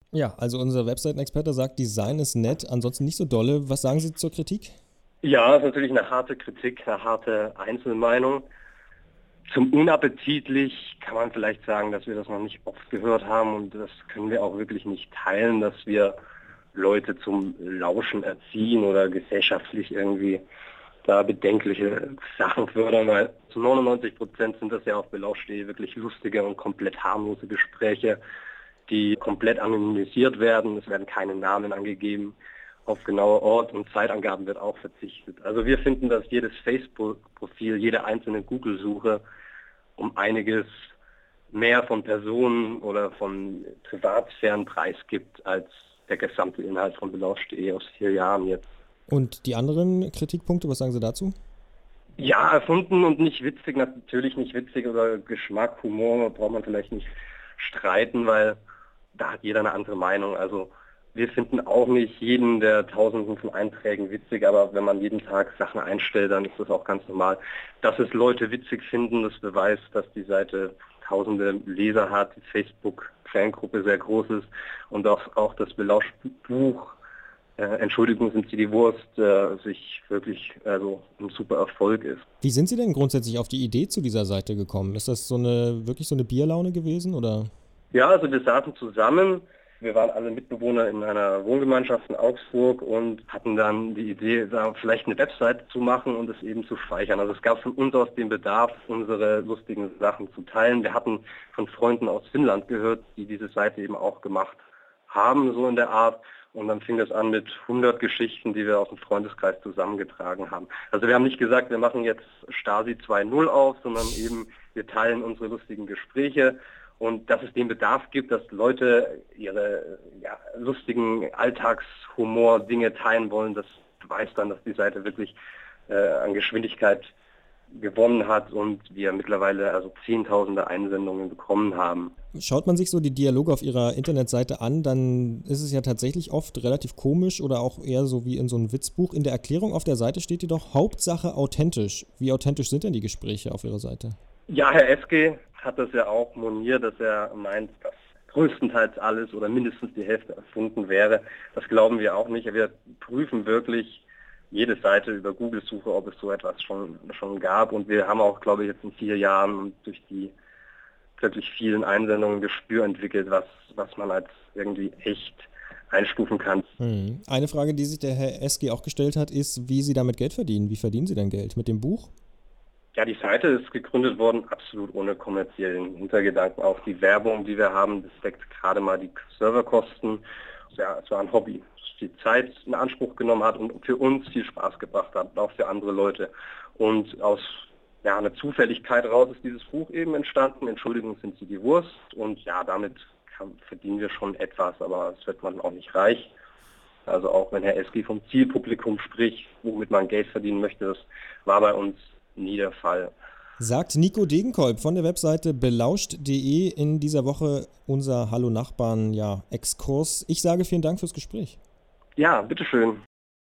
Ja, also unser Webseitenexperte sagt, Design ist nett, ansonsten nicht so dolle. Was sagen Sie zur Kritik? Ja, ist natürlich eine harte Kritik, eine harte Einzelmeinung. Zum unappetitlich kann man vielleicht sagen, dass wir das noch nicht oft gehört haben und das können wir auch wirklich nicht teilen, dass wir Leute zum Lauschen erziehen oder gesellschaftlich irgendwie da bedenkliche Sachen fördern, weil zu 99% sind das ja auf Belauscht.de wirklich lustige und komplett harmlose Gespräche, die komplett anonymisiert werden. Es werden keine Namen angegeben. Auf genaue Ort- und Zeitangaben wird auch verzichtet. Also wir finden, dass jedes Facebook-Profil, jede einzelne Google-Suche um einiges mehr von Personen oder von Privatsphären preisgibt als der gesamte Inhalt von Belauscht.de aus 4 Jahren jetzt. Und die anderen Kritikpunkte, was sagen Sie dazu? Ja, erfunden und nicht witzig, natürlich nicht witzig oder Geschmack, Humor braucht man vielleicht nicht streiten, weil da hat jeder eine andere Meinung. Also wir finden auch nicht jeden der Tausenden von Einträgen witzig, aber wenn man jeden Tag Sachen einstellt, dann ist das auch ganz normal. Dass es Leute witzig finden, das beweist, dass die Seite tausende Leser hat, die Facebook-Fangruppe sehr groß ist und auch das Belauscht-Buch Entschuldigung, sind Sie die Wurst, sich wirklich also ein super Erfolg ist. Wie sind Sie denn grundsätzlich auf die Idee zu dieser Seite gekommen? Ist das wirklich so eine Bierlaune gewesen oder? Ja, also wir saßen zusammen, wir waren alle Mitbewohner in einer Wohngemeinschaft in Augsburg und hatten dann die Idee, da vielleicht eine Webseite zu machen und es eben zu speichern. Also es gab von uns aus den Bedarf, unsere lustigen Sachen zu teilen. Wir hatten von Freunden aus Finnland gehört, die diese Seite eben auch gemacht haben, so in der Art. Und dann fing das an mit 100 Geschichten, die wir aus dem Freundeskreis zusammengetragen haben. Also wir haben nicht gesagt, wir machen jetzt Stasi 2.0 auf, sondern eben wir teilen unsere lustigen Gespräche und dass es den Bedarf gibt, dass Leute ihre lustigen Alltagshumor-Dinge teilen wollen, das beweist dann, dass die Seite wirklich an Geschwindigkeit gewonnen hat und wir mittlerweile also Zehntausende Einsendungen bekommen haben. Schaut man sich so die Dialoge auf Ihrer Internetseite an, dann ist es ja tatsächlich oft relativ komisch oder auch eher so wie in so einem Witzbuch. In der Erklärung auf der Seite steht jedoch Hauptsache authentisch. Wie authentisch sind denn die Gespräche auf Ihrer Seite? Ja, Herr Eske hat das ja auch moniert, dass er meint, dass größtenteils alles oder mindestens die Hälfte erfunden wäre. Das glauben wir auch nicht. Wir prüfen wirklich jede Seite über Google-Suche, ob es so etwas schon gab. Und wir haben auch, glaube ich, jetzt in 4 Jahren und durch die wirklich vielen Einsendungen Gespür entwickelt, was man als irgendwie echt einstufen kann. Eine Frage, die sich der Herr SG auch gestellt hat, ist, wie Sie damit Geld verdienen. Wie verdienen Sie denn Geld? Mit dem Buch? Ja, die Seite ist gegründet worden, absolut ohne kommerziellen Hintergedanken. Auch die Werbung, die wir haben, das deckt gerade mal die Serverkosten. Ja, es war ein Hobby, das viel Zeit in Anspruch genommen hat und für uns viel Spaß gebracht hat, auch für andere Leute. Und aus einer Zufälligkeit raus ist dieses Buch eben entstanden. Entschuldigung, sind Sie die Wurst. Und ja, damit verdienen wir schon etwas, aber es wird man auch nicht reich. Also auch wenn Herr Eski vom Zielpublikum spricht, womit man Geld verdienen möchte, das war bei uns nie der Fall. Sagt Nico Degenkolb von der Webseite belauscht.de in dieser Woche unser Hallo Nachbarn Exkurs. Ich sage vielen Dank fürs Gespräch. Ja, bitteschön.